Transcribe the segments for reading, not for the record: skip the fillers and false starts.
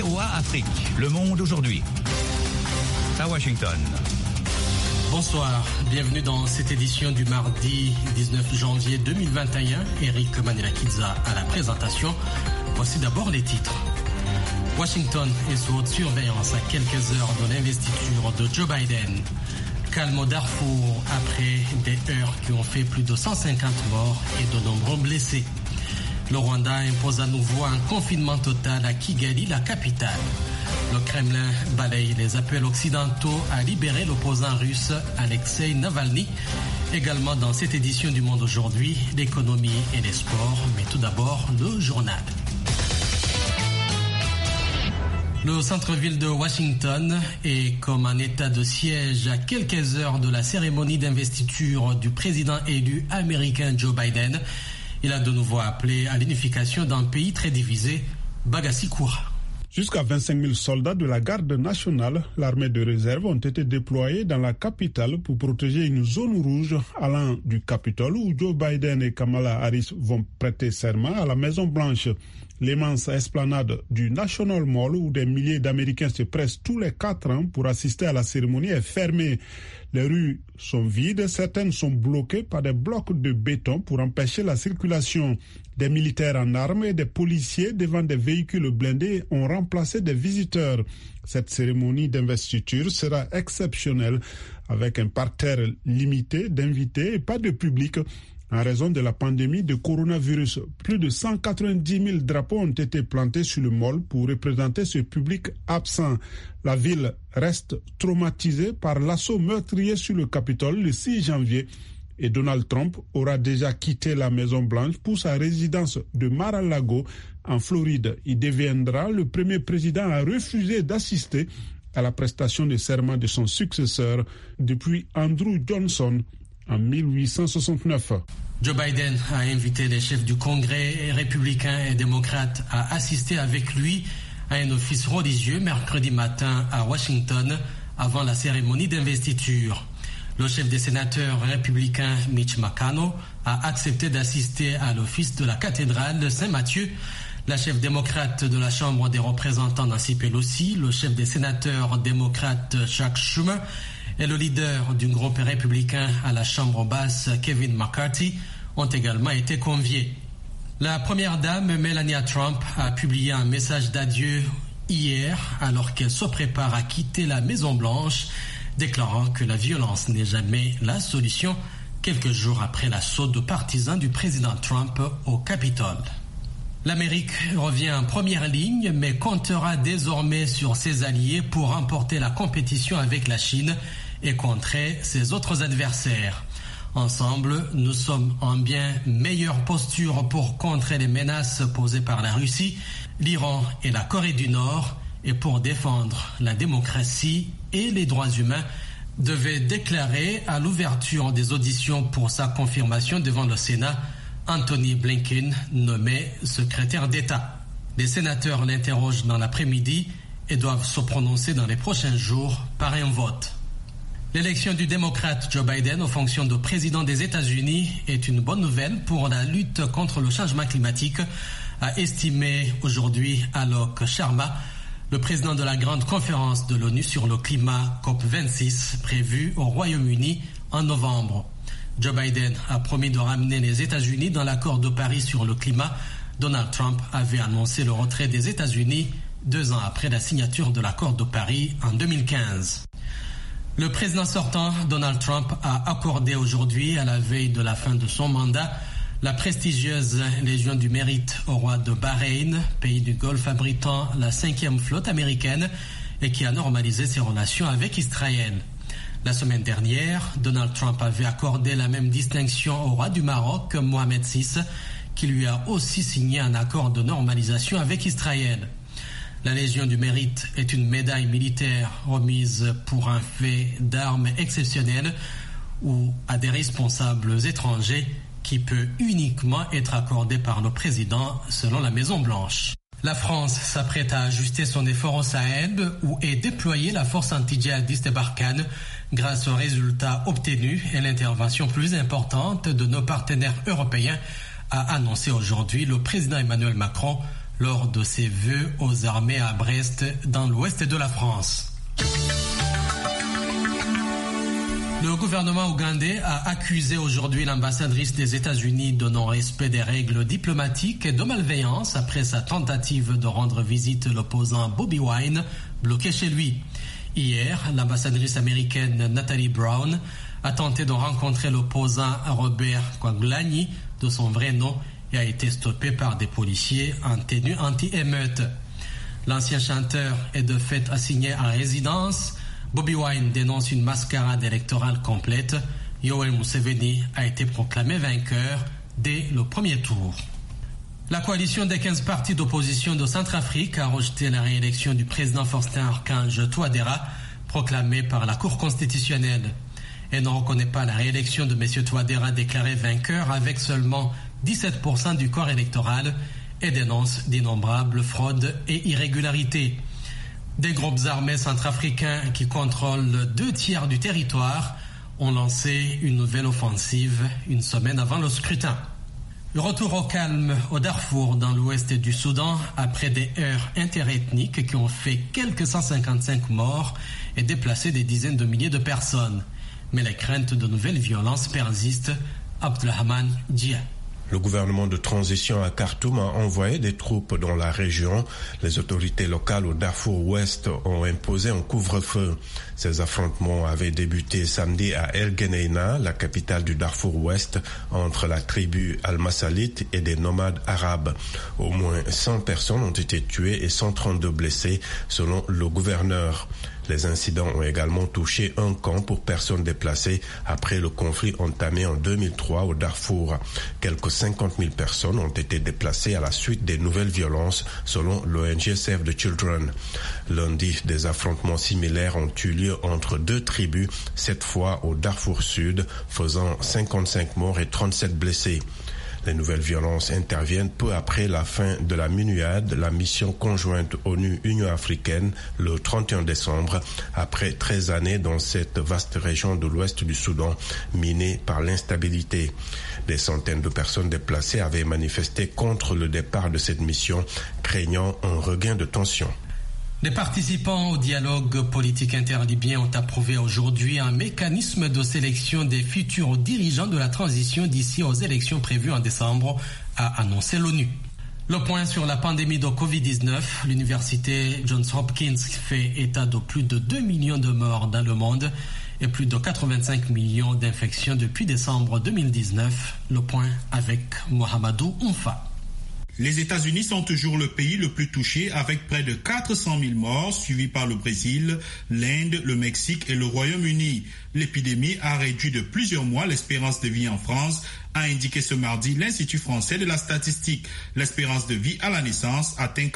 VOA Afrique. Le monde aujourd'hui. À Washington. Bonsoir, bienvenue dans cette édition du mardi 19 janvier 2021. Eric Manelakiza à la présentation. Voici d'abord les titres. Washington est sous haute surveillance à quelques heures de l'investiture de Joe Biden. Calme au Darfour après des heurts qui ont fait plus de 150 morts et de nombreux blessés. Le Rwanda impose à nouveau un confinement total à Kigali, la capitale. Le Kremlin balaye les appels occidentaux à libérer l'opposant russe Alexei Navalny. Également dans cette édition du Monde aujourd'hui, l'économie et les sports, mais tout d'abord le journal. Le centre-ville de Washington est comme un état de siège à quelques heures de la cérémonie d'investiture du président élu américain Joe Biden. Il a de nouveau appelé à l'unification d'un pays très divisé, Bagassi Koura. Jusqu'à 25 000 soldats de la garde nationale, l'armée de réserve, ont été déployés dans la capitale pour protéger une zone rouge allant du Capitole où Joe Biden et Kamala Harris vont prêter serment à la Maison-Blanche. L'immense esplanade du National Mall où des milliers d'Américains se pressent tous les 4 ans pour assister à la cérémonie est fermée. Les rues sont vides, certaines sont bloquées par des blocs de béton pour empêcher la circulation. Des militaires en armes et des policiers devant des véhicules blindés ont remplacé des visiteurs. Cette cérémonie d'investiture sera exceptionnelle avec un parterre limité d'invités et pas de public. En raison de la pandémie de coronavirus, plus de 190 000 drapeaux ont été plantés sur le mall pour représenter ce public absent. La ville reste traumatisée par l'assaut meurtrier sur le Capitole le 6 janvier et Donald Trump aura déjà quitté la Maison-Blanche pour sa résidence de Mar-a-Lago en Floride. Il deviendra le premier président à refuser d'assister à la prestation de serment de son successeur depuis Andrew Johnson en 1869. Joe Biden a invité les chefs du Congrès républicains et démocrates à assister avec lui à un office religieux mercredi matin à Washington avant la cérémonie d'investiture. Le chef des sénateurs républicains Mitch McConnell a accepté d'assister à l'office de la cathédrale de Saint-Matthieu. La chef démocrate de la Chambre des représentants Nancy Pelosi, le chef des sénateurs démocrates Chuck Schumer et le leader du groupe républicain à la Chambre basse, Kevin McCarthy, ont également été conviés. La première dame, Melania Trump, a publié un message d'adieu hier alors qu'elle se prépare à quitter la Maison-Blanche, déclarant que la violence n'est jamais la solution, quelques jours après l'assaut de partisans du président Trump au Capitole. L'Amérique revient en première ligne, mais comptera désormais sur ses alliés pour remporter la compétition avec la Chine et contrer ses autres adversaires. Ensemble, nous sommes en bien meilleure posture pour contrer les menaces posées par la Russie, l'Iran et la Corée du Nord et pour défendre la démocratie et les droits humains, devait déclarer à l'ouverture des auditions pour sa confirmation devant le Sénat Anthony Blinken, nommé secrétaire d'État. Les sénateurs l'interrogent dans l'après-midi et doivent se prononcer dans les prochains jours par un vote. L'élection du démocrate Joe Biden aux fonctions de président des États-Unis est une bonne nouvelle pour la lutte contre le changement climatique, a estimé aujourd'hui Alok Sharma, le président de la grande conférence de l'ONU sur le climat COP26 prévue au Royaume-Uni en novembre. Joe Biden a promis de ramener les États-Unis dans l'accord de Paris sur le climat. Donald Trump avait annoncé le retrait des États-Unis 2 ans après la signature de l'accord de Paris en 2015. Le président sortant, Donald Trump, a accordé aujourd'hui, à la veille de la fin de son mandat, la prestigieuse Légion du Mérite au roi de Bahreïn, pays du Golfe abritant la 5e flotte américaine et qui a normalisé ses relations avec Israël. La semaine dernière, Donald Trump avait accordé la même distinction au roi du Maroc, Mohamed VI, qui lui a aussi signé un accord de normalisation avec Israël. La Légion du Mérite est une médaille militaire remise pour un fait d'armes exceptionnel ou à des responsables étrangers qui peut uniquement être accordée par le président selon la Maison-Blanche. La France s'apprête à ajuster son effort au Sahel où est déployée la force anti-djihadiste Barkhane grâce aux résultats obtenus et l'intervention plus importante de nos partenaires européens, a annoncé aujourd'hui le président Emmanuel Macron lors de ses vœux aux armées à Brest, dans l'ouest de la France. Le gouvernement ougandais a accusé aujourd'hui l'ambassadrice des États-Unis de non-respect des règles diplomatiques et de malveillance après sa tentative de rendre visite l'opposant Bobi Wine, bloqué chez lui. Hier, l'ambassadrice américaine Natalie Brown a tenté de rencontrer l'opposant Robert Kyagulanyi de son vrai nom et a été stoppée par des policiers en tenue anti-émeute. L'ancien chanteur est de fait assigné à résidence. Bobi Wine dénonce une mascarade électorale complète. Yoweri Museveni a été proclamé vainqueur dès le premier tour. La coalition des 15 partis d'opposition de Centrafrique a rejeté la réélection du président Faustin Archange Touadéra, proclamé par la Cour constitutionnelle. Elle ne reconnaît pas la réélection de M. Touadéra déclaré vainqueur avec seulement 17% du corps électoral et dénonce d'innombrables fraudes et irrégularités. Des groupes armés centrafricains qui contrôlent 2/3 du territoire ont lancé une nouvelle offensive une semaine avant le scrutin. Le retour au calme au Darfour dans l'ouest du Soudan après des heurts interethniques qui ont fait quelques 155 morts et déplacé des dizaines de milliers de personnes. Mais les craintes de nouvelles violences persistent. Abdelrahman Dia. Le gouvernement de transition à Khartoum a envoyé des troupes dans la région. Les autorités locales au Darfour Ouest ont imposé un couvre-feu. Ces affrontements avaient débuté samedi à El Geneina, la capitale du Darfour Ouest, entre la tribu Al-Masalit et des nomades arabes. Au moins 100 personnes ont été tuées et 132 blessées, selon le gouverneur. Les incidents ont également touché un camp pour personnes déplacées après le conflit entamé en 2003 au Darfour. Quelques 50 000 personnes ont été déplacées à la suite des nouvelles violences, selon l'ONG Save the Children. Lundi, des affrontements similaires ont eu lieu entre deux tribus, cette fois au Darfour Sud, faisant 55 morts et 37 blessés. Les nouvelles violences interviennent peu après la fin de la MINUAD, la mission conjointe ONU-Union africaine, le 31 décembre, après 13 années dans cette vaste région de l'ouest du Soudan, minée par l'instabilité. Des centaines de personnes déplacées avaient manifesté contre le départ de cette mission, craignant un regain de tension. Les participants au dialogue politique interlibyen ont approuvé aujourd'hui un mécanisme de sélection des futurs dirigeants de la transition d'ici aux élections prévues en décembre, a annoncé l'ONU. Le point sur la pandémie de Covid-19, l'université Johns Hopkins fait état de plus de 2 millions de morts dans le monde et plus de 85 millions d'infections depuis décembre 2019. Le point avec Mohamedou Oumfa. Les États-Unis sont toujours le pays le plus touché avec près de 400 000 morts, suivis par le Brésil, l'Inde, le Mexique et le Royaume-Uni. L'épidémie a réduit de plusieurs mois l'espérance de vie en France, a indiqué ce mardi l'Institut français de la statistique. L'espérance de vie à la naissance atteint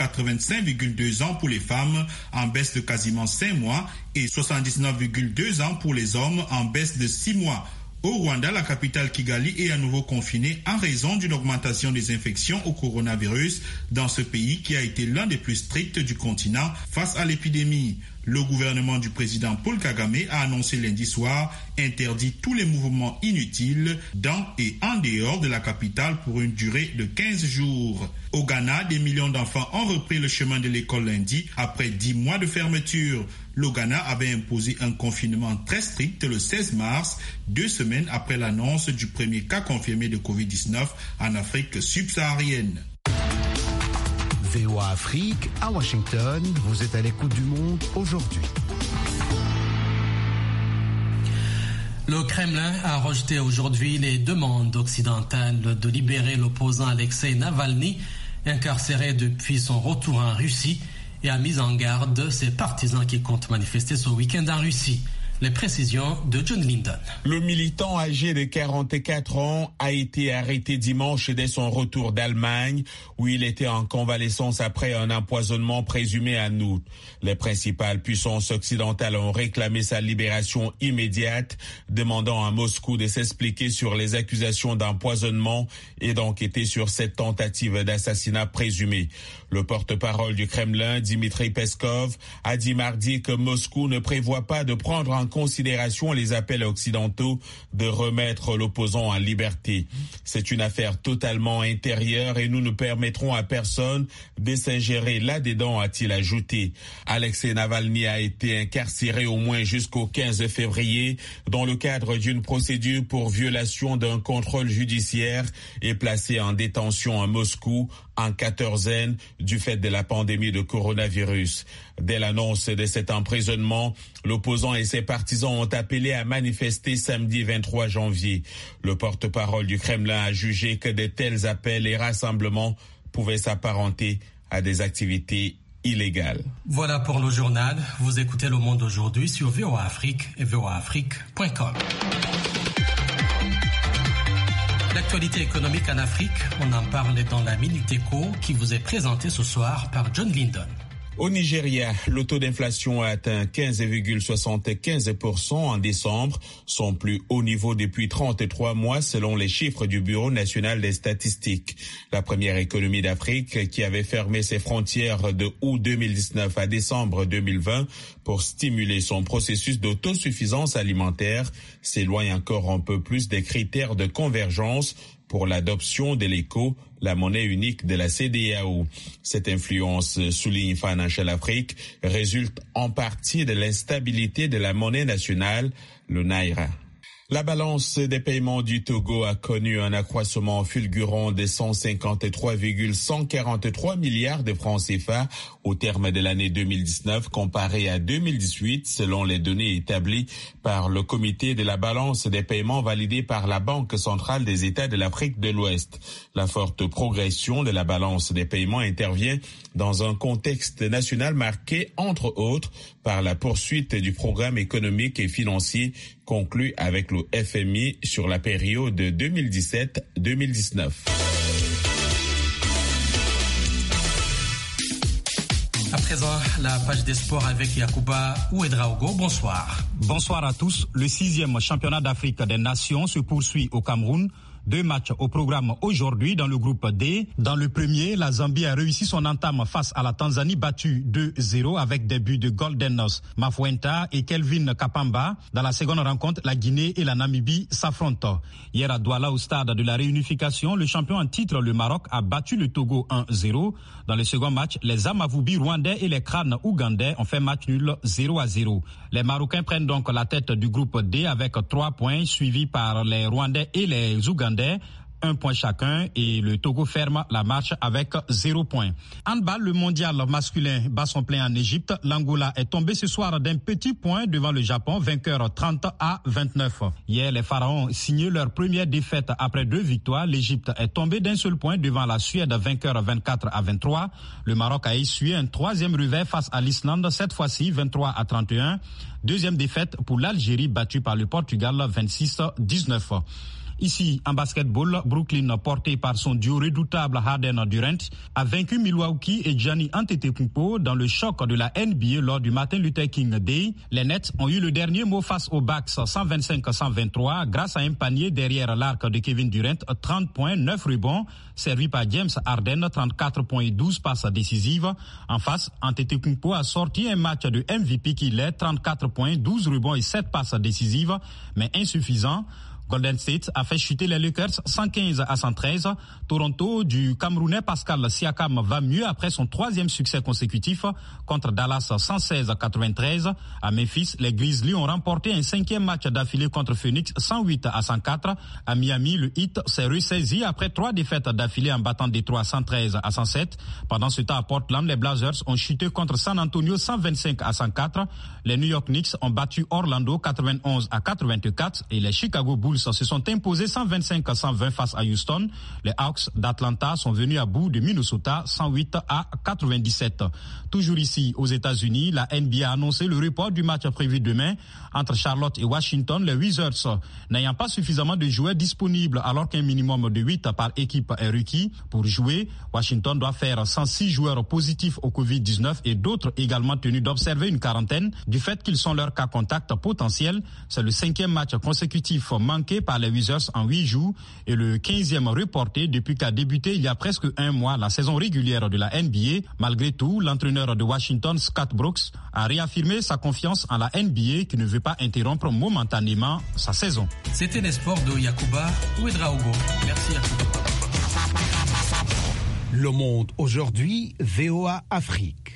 85,2 ans pour les femmes, en baisse de quasiment 5 mois, et 79,2 ans pour les hommes, en baisse de 6 mois. Au Rwanda, la capitale Kigali est à nouveau confinée en raison d'une augmentation des infections au coronavirus dans ce pays qui a été l'un des plus stricts du continent face à l'épidémie. Le gouvernement du président Paul Kagame a annoncé lundi soir interdit tous les mouvements inutiles dans et en dehors de la capitale pour une durée de 15 jours. Au Ghana, des millions d'enfants ont repris le chemin de l'école lundi après 10 mois de fermeture. Le Ghana avait imposé un confinement très strict le 16 mars, 2 semaines après l'annonce du premier cas confirmé de Covid-19 en Afrique subsaharienne. VOA Afrique, à Washington, vous êtes à l'écoute du monde aujourd'hui. Le Kremlin a rejeté aujourd'hui les demandes occidentales de libérer l'opposant Alexei Navalny, incarcéré depuis son retour en Russie, et a mis en garde ses partisans qui comptent manifester ce week-end en Russie. Les précisions de John Linden. Le militant âgé de 44 ans a été arrêté dimanche dès son retour d'Allemagne, où il était en convalescence après un empoisonnement présumé en août. Les principales puissances occidentales ont réclamé sa libération immédiate, demandant à Moscou de s'expliquer sur les accusations d'empoisonnement et d'enquêter sur cette tentative d'assassinat présumée. Le porte-parole du Kremlin, Dmitri Peskov, a dit mardi que Moscou ne prévoit pas de prendre en considération les appels occidentaux de remettre l'opposant en liberté. C'est une affaire totalement intérieure et nous ne permettrons à personne de s'ingérer là-dedans, a-t-il ajouté. Alexei Navalny a été incarcéré au moins jusqu'au 15 février dans le cadre d'une procédure pour violation d'un contrôle judiciaire et placé en détention à Moscou en quatorzaine du fait de la pandémie de coronavirus. Dès l'annonce de cet emprisonnement, l'opposant et ses partisans ont appelé à manifester samedi 23 janvier. Le porte-parole du Kremlin a jugé que de tels appels et rassemblements pouvaient s'apparenter à des activités illégales. Voilà pour le journal. Vous écoutez Le Monde aujourd'hui sur VOA Afrique et voaafrique.com. L'actualité économique en Afrique, on en parle dans la Minute Éco qui vous est présentée ce soir par John Lyndon. Au Nigeria, le taux d'inflation a atteint 15,75% en décembre, son plus haut niveau depuis 33 mois selon les chiffres du Bureau national des statistiques. La première économie d'Afrique qui avait fermé ses frontières de août 2019 à décembre 2020 pour stimuler son processus d'autosuffisance alimentaire s'éloigne encore un peu plus des critères de convergence pour l'adoption de l'ECO, la monnaie unique de la CEDEAO. Cette influence, souligne Financial Afrique, résulte en partie de l'instabilité de la monnaie nationale, le Naira. La balance des paiements du Togo a connu un accroissement fulgurant de 153,143 milliards de francs CFA au terme de l'année 2019 comparé à 2018 selon les données établies par le comité de la balance des paiements validé par la Banque centrale des États de l'Afrique de l'Ouest. La forte progression de la balance des paiements intervient dans un contexte national marqué entre autres par la poursuite du programme économique et financier conclu avec le FMI sur la période 2017-2019. À présent, la page des sports avec Yacouba Ouedraogo. Bonsoir. Bonsoir à tous. Le 6e championnat d'Afrique des Nations se poursuit au Cameroun. 2 matchs au programme aujourd'hui dans le groupe D. Dans le premier, la Zambie a réussi son entame face à la Tanzanie battue 2-0 avec des buts de Goldenos Mafuenta et Kelvin Kapamba. Dans la seconde rencontre, la Guinée et la Namibie s'affrontent. Hier à Douala, au stade de la réunification, le champion en titre, le Maroc, a battu le Togo 1-0. Dans le second match, les Amavubi rwandais et les Crânes ougandais ont fait match nul 0-0. Les Marocains prennent donc la tête du groupe D avec 3 points, suivis par les Rwandais et les Ougandais. 1 point chacun et le Togo ferme la marche avec 0 point. Handball, le mondial masculin bat son plein en Égypte. L'Angola est tombé ce soir d'un petit point devant le Japon, vainqueur 30-29. Hier, les Pharaons signaient leur première défaite après 2 victoires. L'Égypte est tombée d'un seul point devant la Suède, vainqueur 24-23. Le Maroc a essuyé un 3e revers face à l'Islande, cette fois-ci 23-31. Deuxième défaite pour l'Algérie, battue par le Portugal 26-19. Ici, en basketball, Brooklyn, porté par son duo redoutable Harden-Durant, a vaincu Milwaukee et Giannis Antetokounmpo dans le choc de la NBA lors du Martin Luther King Day. Les Nets ont eu le dernier mot face aux Bucks 125-123 grâce à un panier derrière l'arc de Kevin Durant, 30 points, 9 rebonds, servi par James Harden, 34 points et 12 passes décisives. En face, Antetokounmpo a sorti un match de MVP qu'il est, 34 points, 12 rebonds et 7 passes décisives, mais insuffisant. Golden State a fait chuter les Lakers 115-113. Toronto du Camerounais Pascal Siakam va mieux après son 3e succès consécutif contre Dallas 116-93. À Memphis, les Grizzlies ont remporté un 5e match d'affilée contre Phoenix 108-104. À Miami, le Heat s'est ressaisi après 3 défaites d'affilée en battant Détroit 113-107. Pendant ce temps à Portland, les Blazers ont chuté contre San Antonio 125-104. Les New York Knicks ont battu Orlando 91-84 et les Chicago Bulls se sont imposés 125-120 face à Houston. Les Hawks d'Atlanta sont venus à bout de Minnesota 108-97. Toujours ici aux États-Unis, la NBA a annoncé le report du match prévu demain entre Charlotte et Washington. Les Wizards n'ayant pas suffisamment de joueurs disponibles alors qu'un minimum de 8 par équipe est requis pour jouer. Washington doit faire 106 joueurs positifs au Covid-19 et d'autres également tenus d'observer une quarantaine du fait qu'ils sont leur cas contact potentiel. C'est le 5e match consécutif manqué manqué par les Wizards en 8 jours et le 15e reporté depuis qu'a débuté il y a presque un mois la saison régulière de la NBA. Malgré tout, l'entraîneur de Washington, Scott Brooks, a réaffirmé sa confiance en la NBA qui ne veut pas interrompre momentanément sa saison. C'était les sports de Yacouba Ouedraogo. Merci Yacouba. Le Monde aujourd'hui, VOA Afrique.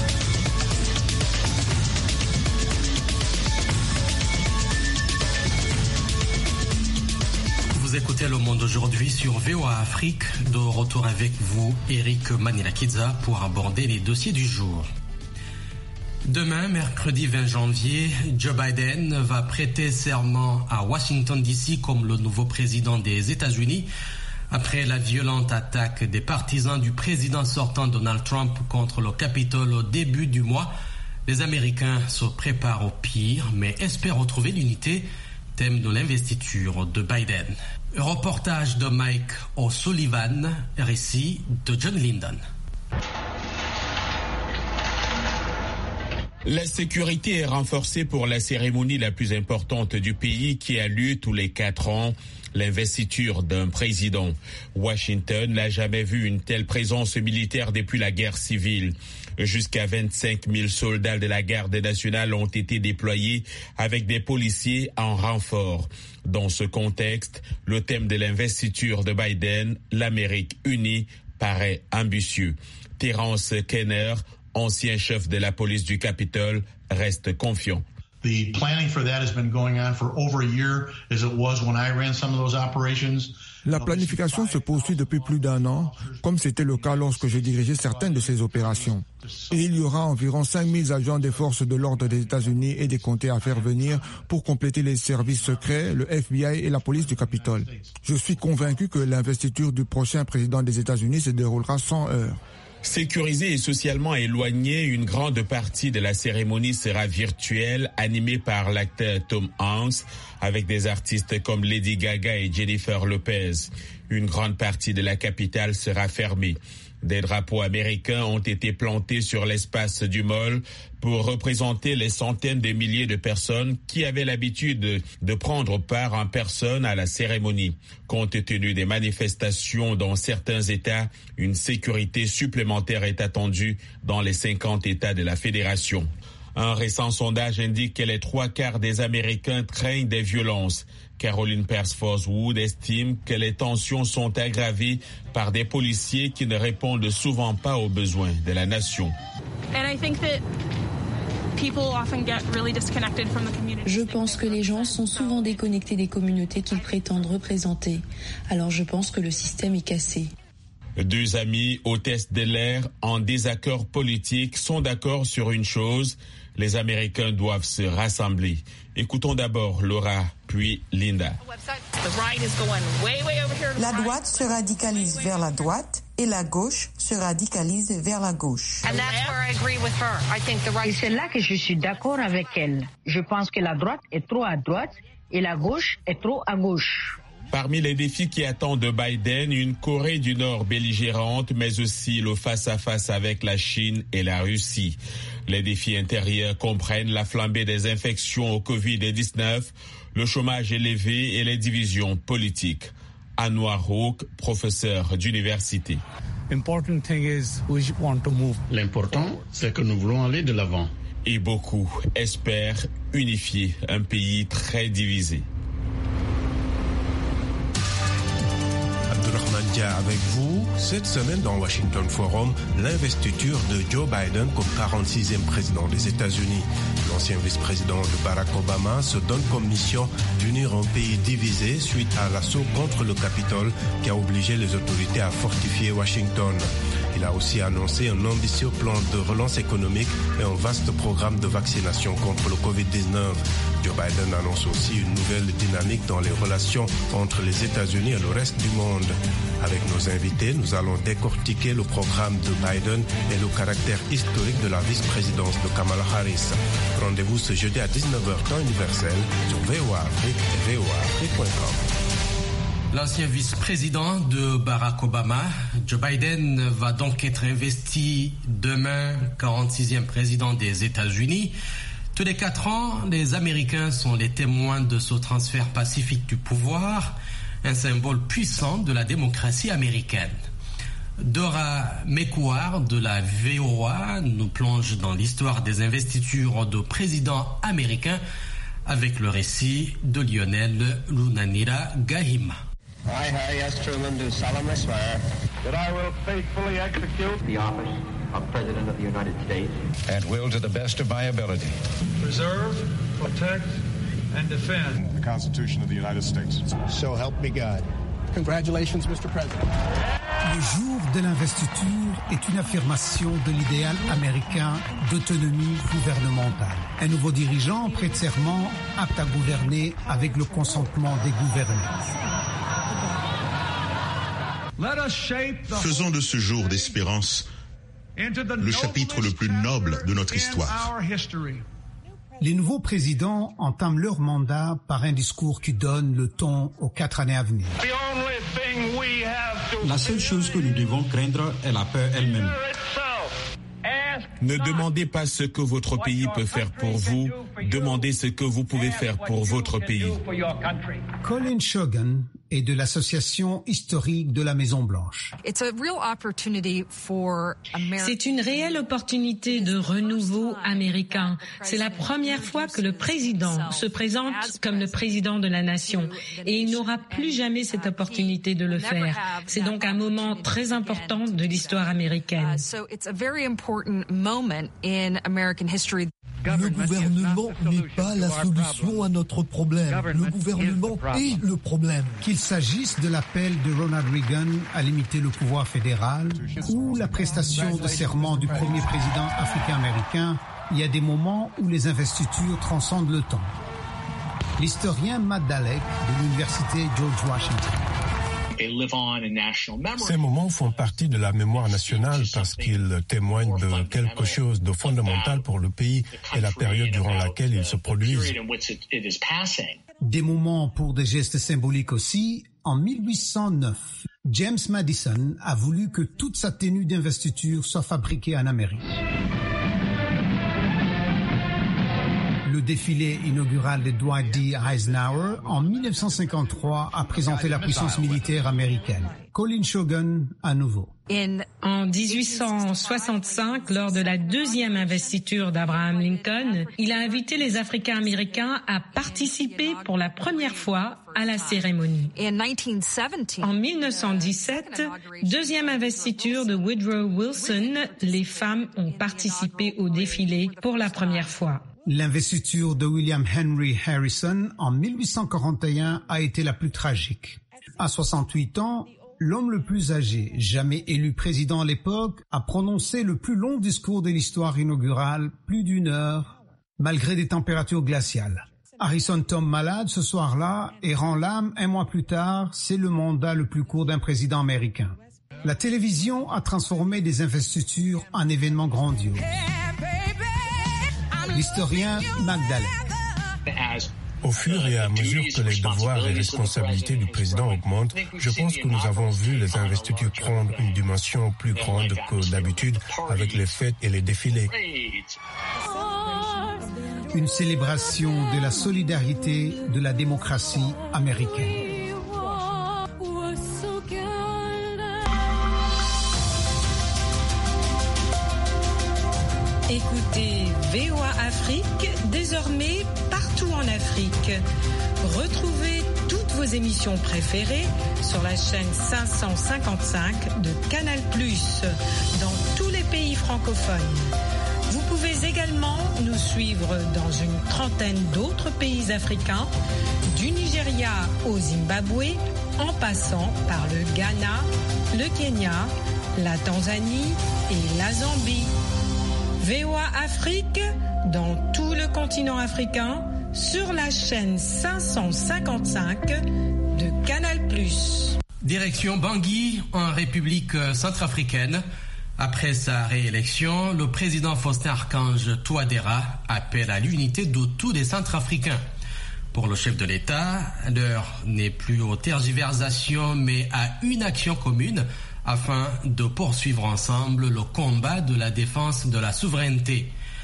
Vous écoutez Le Monde aujourd'hui sur VOA Afrique. De retour avec vous, Eric Manirakidza, pour aborder les dossiers du jour. Demain, mercredi 20 janvier, Joe Biden va prêter serment à Washington DC comme le nouveau président des États-Unis. Après la violente attaque des partisans du président sortant Donald Trump contre le Capitole au début du mois, les Américains se préparent au pire, mais espèrent retrouver l'unité, thème de l'investiture de Biden. Reportage de Mike O'Sullivan, récit de John Linden. La sécurité est renforcée pour la cérémonie la plus importante du pays qui a lieu tous les 4 ans, l'investiture d'un président. Washington n'a jamais vu une telle présence militaire depuis la guerre civile. Jusqu'à 25 000 soldats de la garde nationale ont été déployés avec des policiers en renfort. Dans ce contexte, le thème de l'investiture de Biden, l'Amérique unie, paraît ambitieux. Terence Kenner, ancien chef de la police du Capitole, reste confiant. The planning for that has been going on for over a year, as it was when I ran some of those operations. La planification se poursuit depuis plus d'1 an, comme c'était le cas lorsque je dirigeais certaines de ces opérations. Et il y aura environ 5000 agents des forces de l'ordre des États-Unis et des comtés à faire venir pour compléter les services secrets, le FBI et la police du Capitole. Je suis convaincu que l'investiture du prochain président des États-Unis se déroulera sans heurts. Sécurisée et socialement éloignée, une grande partie de la cérémonie sera virtuelle, animée par l'acteur Tom Hanks, avec des artistes comme Lady Gaga et Jennifer Lopez. Une grande partie de la capitale sera fermée. Des drapeaux américains ont été plantés sur l'espace du mall pour représenter les centaines de milliers de personnes qui avaient l'habitude de prendre part en personne à la cérémonie. Compte tenu des manifestations dans certains États, une sécurité supplémentaire est attendue dans les 50 États de la Fédération. Un récent sondage indique que les 3/4 des Américains craignent des violences. Caroline Persford-Wood estime que les tensions sont aggravées par des policiers qui ne répondent souvent pas aux besoins de la nation. Je pense que les gens sont souvent déconnectés des communautés qu'ils prétendent représenter. Alors je pense que le système est cassé. 2 amis hôtesses de l'air en désaccord politique sont d'accord sur une chose, les Américains doivent se rassembler. Écoutons d'abord Laura, puis Linda. La droite se radicalise vers la droite et la gauche se radicalise vers la gauche. Et c'est là que je suis d'accord avec elle. Je pense que la droite est trop à droite et la gauche est trop à gauche. Parmi les défis qui attendent de Biden, une Corée du Nord belligérante, mais aussi le face-à-face avec la Chine et la Russie. Les défis intérieurs comprennent la flambée des infections au Covid-19, le chômage élevé et les divisions politiques. Anwar Houk, professeur d'université. L'important, c'est que nous voulons aller de l'avant. Et beaucoup espèrent unifier un pays très divisé. Avec vous, cette semaine dans Washington Forum, l'investiture de Joe Biden comme 46e président des États-Unis. L'ancien vice-président de Barack Obama se donne comme mission d'unir un pays divisé suite à l'assaut contre le Capitole qui a obligé les autorités à fortifier Washington. Il a aussi annoncé un ambitieux plan de relance économique et un vaste programme de vaccination contre le Covid-19. Joe Biden annonce aussi une nouvelle dynamique dans les relations entre les États-Unis et le reste du monde. Avec nos invités, nous allons décortiquer le programme de Biden et le caractère historique de la vice-présidence de Kamala Harris. Rendez-vous ce jeudi à 19h temps universel sur VOA Afrique et voaafrique.com. L'ancien vice-président de Barack Obama, Joe Biden, va donc être investi demain 46e président des États-Unis. Tous les 4 ans, les Américains sont les témoins de ce transfert pacifique du pouvoir, un symbole puissant de la démocratie américaine. Dora Mekouar de la VOA nous plonge dans l'histoire des investitures de présidents américains avec le récit de Lionel Lunanira Gahima. I, Harry S. Truman, do solemnly swear that I will faithfully execute the office of President of the United States and will, to the best of my ability, preserve, protect, and defend the Constitution of the United States. So help me God. Congratulations, Mr. President. Le jour de l'investiture est une affirmation de l'idéal américain d'autonomie gouvernementale. Un nouveau dirigeant prête serment apte à gouverner avec le consentement des gouvernés. Faisons de ce jour d'espérance le chapitre le plus noble de notre histoire. Les nouveaux présidents entament leur mandat par un discours qui donne le ton aux 4 années à venir. La seule chose que nous devons craindre est la peur elle-même. Ne demandez pas ce que votre pays peut faire pour vous, demandez ce que vous pouvez faire pour votre pays. Colin Shogan est de l'Association historique de la Maison-Blanche. C'est une réelle opportunité de renouveau américain. C'est la première fois que le président se présente comme le président de la nation et il n'aura plus jamais cette opportunité de le faire. C'est donc un moment très important de l'histoire américaine. Le gouvernement n'est pas la solution à notre problème. Le gouvernement est le problème. Qu'il s'agisse de l'appel de Ronald Reagan à limiter le pouvoir fédéral ou la prestation de serment du premier président africain-américain, il y a des moments où les investitures transcendent le temps. L'historien Matt Dalek de l'université George Washington. Ces moments font partie de la mémoire nationale parce qu'ils témoignent de quelque chose de fondamental pour le pays et la période durant laquelle ils se produisent. Des moments pour des gestes symboliques aussi. En 1809, James Madison a voulu que toute sa tenue d'investiture soit fabriquée en Amérique. Le défilé inaugural de Dwight D. Eisenhower en 1953 a présenté la puissance militaire américaine. Colin Shogan à nouveau. En 1865, lors de la deuxième investiture d'Abraham Lincoln, il a invité les Africains-Américains à participer pour la première fois à la cérémonie. En 1917, deuxième investiture de Woodrow Wilson, les femmes ont participé au défilé pour la première fois. L'investiture de William Henry Harrison en 1841 a été la plus tragique. À 68 ans, l'homme le plus âgé, jamais élu président à l'époque, a prononcé le plus long discours de l'histoire inaugurale, plus d'1 heure, malgré des températures glaciales. Harrison tombe malade ce soir-là et rend l'âme 1 mois plus tard. C'est le mandat le plus court d'un président américain. La télévision a transformé des investitures en événements grandioses. L'historien Magdalene. Au fur et à mesure que les devoirs et responsabilités du président augmentent, je pense que nous avons vu les investitures prendre une dimension plus grande que d'habitude avec les fêtes et les défilés. Une célébration de la solidarité de la démocratie américaine. Écoutez VOA Afrique, désormais partout en Afrique. Retrouvez toutes vos émissions préférées sur la chaîne 555 de Canal+, dans tous les pays francophones. Vous pouvez également nous suivre dans une trentaine d'autres pays africains, du Nigeria au Zimbabwe, en passant par le Ghana, le Kenya, la Tanzanie et la Zambie. VOA Afrique, dans tout le continent africain, sur la chaîne 555 de Canal+. Direction Bangui, en République centrafricaine. Après sa réélection, le président Faustin-Archange Touadéra appelle à l'unité de tous les Centrafricains. Pour le chef de l'État, l'heure n'est plus aux tergiversations, mais à une action commune afin de poursuivre ensemble le combat de la défense de la souveraineté.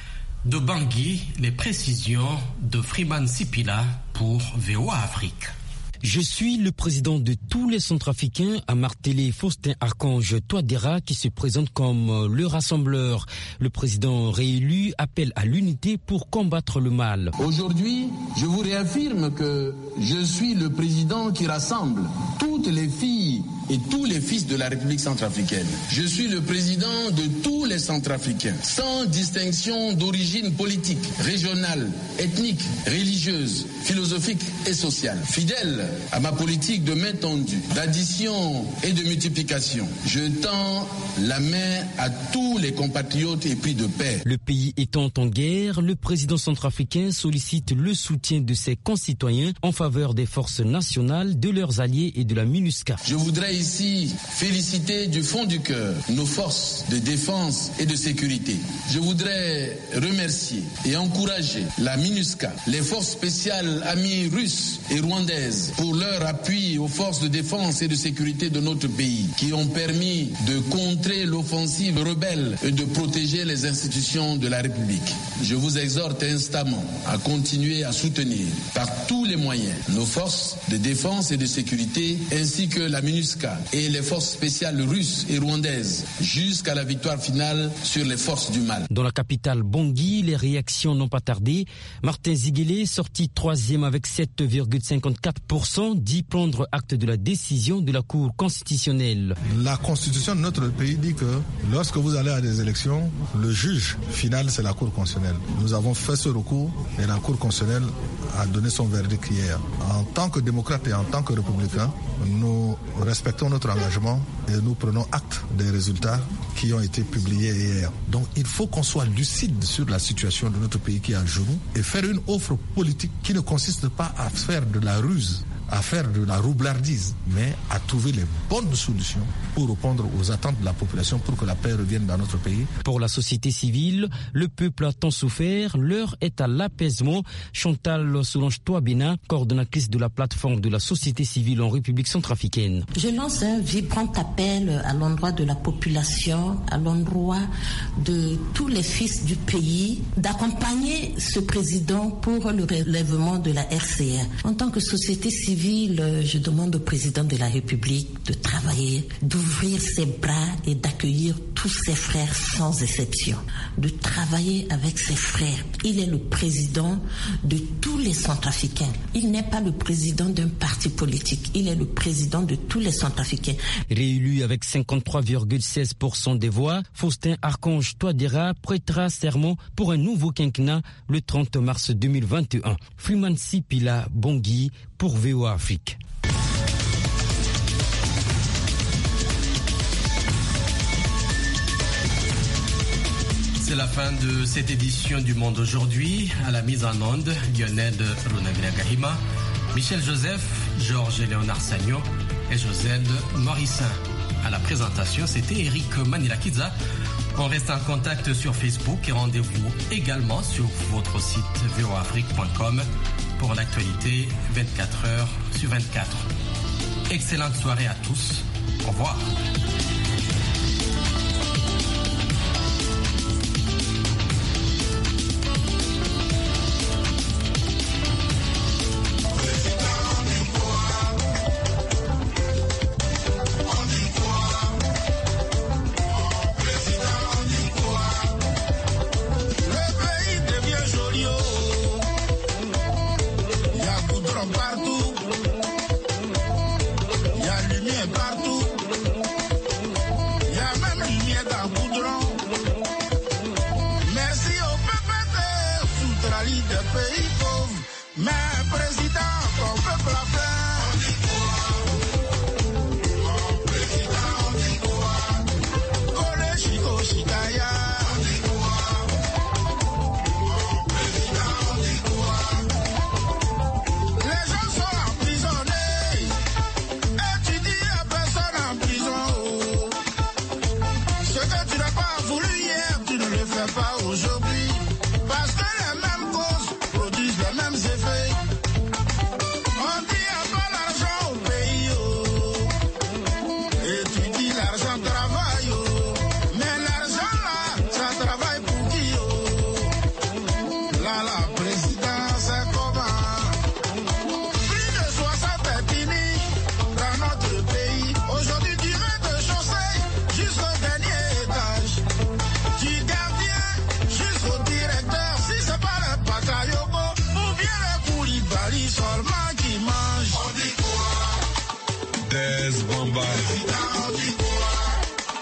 de Bangui, les précisions de Freeman Sipila pour VOA Afrique. Je suis le président de tous les Centrafricains, a martelé Faustin Archange Touadéra qui se présente comme le rassembleur. Le président réélu appelle à l'unité pour combattre le mal. Aujourd'hui, je vous réaffirme que je suis le président qui rassemble toutes les filles et tous les fils de la République centrafricaine. Je suis le président de tous les Centrafricains, sans distinction d'origine politique, régionale, ethnique, religieuse, philosophique et sociale. Fidèle à ma politique de main tendue, d'addition et de multiplication, je tends la main à tous les compatriotes épris de paix. Le pays étant en guerre, le président centrafricain sollicite le soutien de ses concitoyens en faveur des forces nationales, de leurs alliés et de la MINUSCA. Je voudrais ici féliciter du fond du cœur nos forces de défense et de sécurité. Je voudrais remercier et encourager la MINUSCA, les forces spéciales amies russes et rwandaises pour leur appui aux forces de défense et de sécurité de notre pays qui ont permis de contrer l'offensive rebelle et de protéger les institutions de la République. Je vous exhorte instamment à continuer à soutenir par tous les moyens nos forces de défense et de sécurité ainsi que la MINUSCA et les forces spéciales russes et rwandaises jusqu'à la victoire finale sur les forces du mal. Dans la capitale Bangui, les réactions n'ont pas tardé. Martin Ziguélé, sorti 3e avec 7,54%, dit prendre acte de la décision de la Cour constitutionnelle. La constitution de notre pays dit que lorsque vous allez à des élections, le juge final c'est la Cour constitutionnelle. Nous avons fait ce recours et la Cour constitutionnelle a donné son verdict hier. En tant que démocrate et en tant que républicain, nous respectons notre engagement et nous prenons acte des résultats qui ont été publiés hier. Donc il faut qu'on soit lucide sur la situation de notre pays qui est à genoux et faire une offre politique qui ne consiste pas à faire de la ruse, à faire de la roublardise, mais à trouver les bonnes solutions pour répondre aux attentes de la population pour que la paix revienne dans notre pays. Pour la société civile, le peuple a tant souffert, l'heure est à l'apaisement. Chantal Solange-Touabena, coordonnatrice de la plateforme de la société civile en République centrafricaine. Je lance un vibrant appel à l'endroit de la population, à l'endroit de tous les fils du pays, d'accompagner ce président pour le relèvement de la RCA. En tant que société civile, je demande au président de la République de travailler, d'ouvrir ses bras et d'accueillir tous ses frères sans exception, de travailler avec ses frères. Il est le président de tous les Centrafricains. Il n'est pas le président d'un parti politique, il est le président de tous les Centrafricains. Réélu avec 53,16% des voix, Faustin Archange Touadéra prêtera serment pour un nouveau quinquennat le 30 mars 2021. Freeman Sipila, Bangui, pour VOA Afrique. C'est la fin de cette édition du Monde aujourd'hui. À la mise en onde, Lionel Ronagahima, Michel Joseph, Georges-Léonard Sagnon et Josène Morissin. À la présentation, c'était Eric Manilakiza. On reste en contact sur Facebook et rendez-vous également sur votre site voaafrique.com pour l'actualité 24 heures sur 24. Excellente soirée à tous. Au revoir.